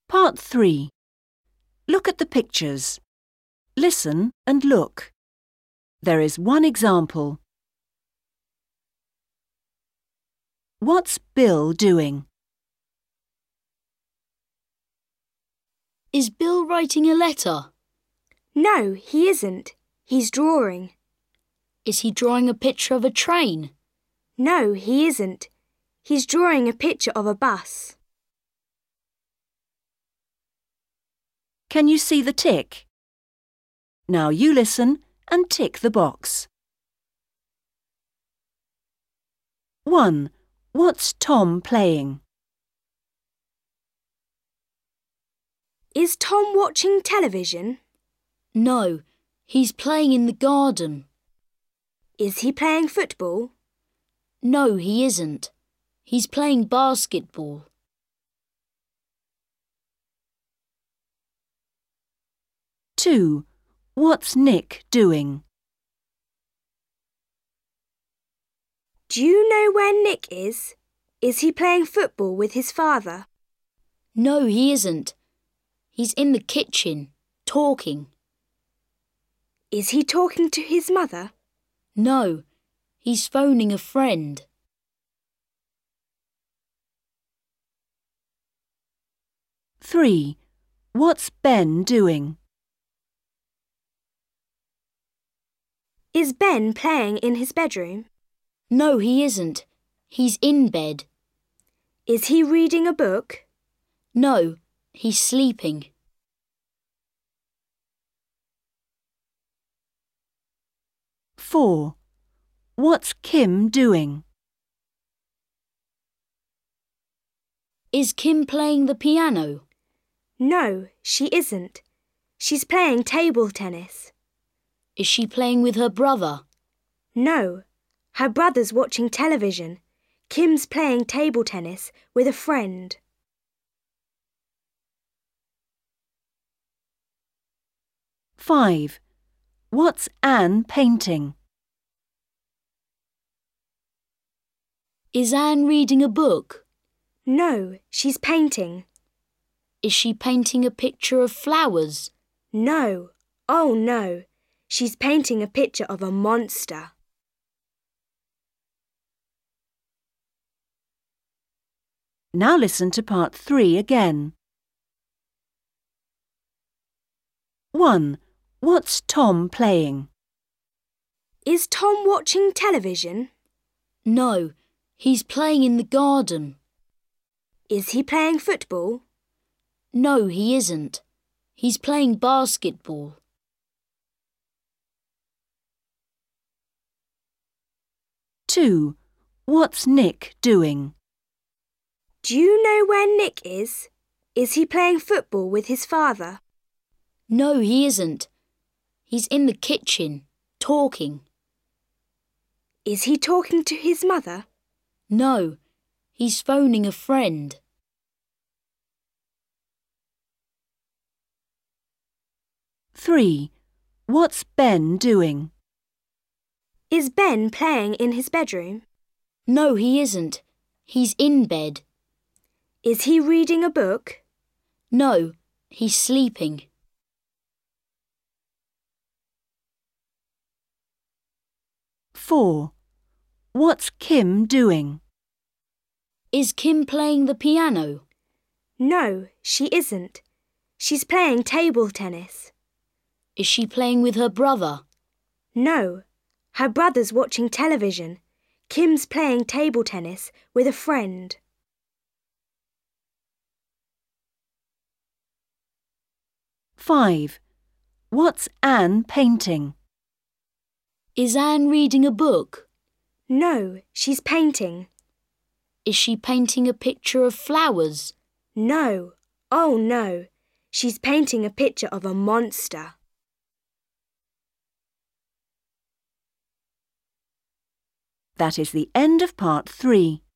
Part 3. Look at the pictures. Listen and look. There is one example. What's Bill doing? Is Bill writing a letter? No, he isn't. He's drawing. Is he drawing a picture of a train? No, he isn't. He's drawing a picture of a bus. Can you see the tick? Now you listen and tick the box. 1. What's Tom playing? Is Tom watching television? No, he's playing in the garden. Is he playing football? No, he isn't. He's playing basketball. 2. What's Nick doing? Do you know where Nick is? Is he playing football with his father? No, he isn't. He's in the kitchen, talking. Is he talking to his mother? No, he's phoning a friend. 3. What's Ben doing? Is Ben playing in his bedroom? No, he isn't. He's in bed. Is he reading a book? No, he's sleeping. 4. What's Kim doing? Is Kim playing the piano? No, she isn't. She's playing table tennis. Is she playing with her brother? No, her brother's watching television. Kim's playing table tennis with a friend. 5. What's Anne painting? Is Anne reading a book? No, she's painting. Is she painting a picture of flowers? No, oh no, she's painting a picture of a monster. Now listen to part 3 again. 1. What's Tom playing? Is Tom watching television? No, he's playing in the garden. Is he playing football? No, he isn't. He's playing basketball. 2. What's Nick doing? Do you know where Nick is? Is he playing football with his father? No, he isn't. He's in the kitchen, talking. Is he talking to his mother? No, he's phoning a friend. 3. What's Ben doing? Is Ben playing in his bedroom? No, he isn't. He's in bed. Is he reading a book? No, he's sleeping. 4. What's Kim doing? Is Kim playing the piano? No, she isn't. She's playing table tennis. Is she playing with her brother? No, her brother's watching television. Kim's playing table tennis with a friend. 5. What's Anne painting? Is Anne reading a book? No, she's painting. Is she painting a picture of flowers? No, oh no, she's painting a picture of a monster. That is the end of part 3.